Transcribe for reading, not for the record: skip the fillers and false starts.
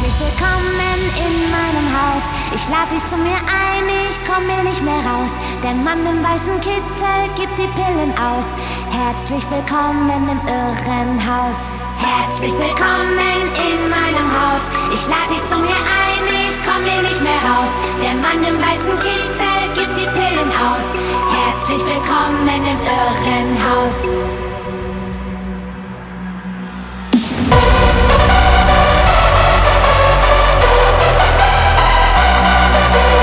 Willkommen in meinem Haus. Ich lade dich zu mir ein, ich komm mir nicht mehr raus. Der Mann im weißen Kittel gibt die Pillen aus. Herzlich willkommen im Irrenhaus. Herzlich willkommen in meinem Haus. Ich lade dich zu mir ein, ich komm mir nicht mehr raus. Der Mann im weißen Kittel gibt die Pillen aus. Herzlich willkommen im Irrenhaus.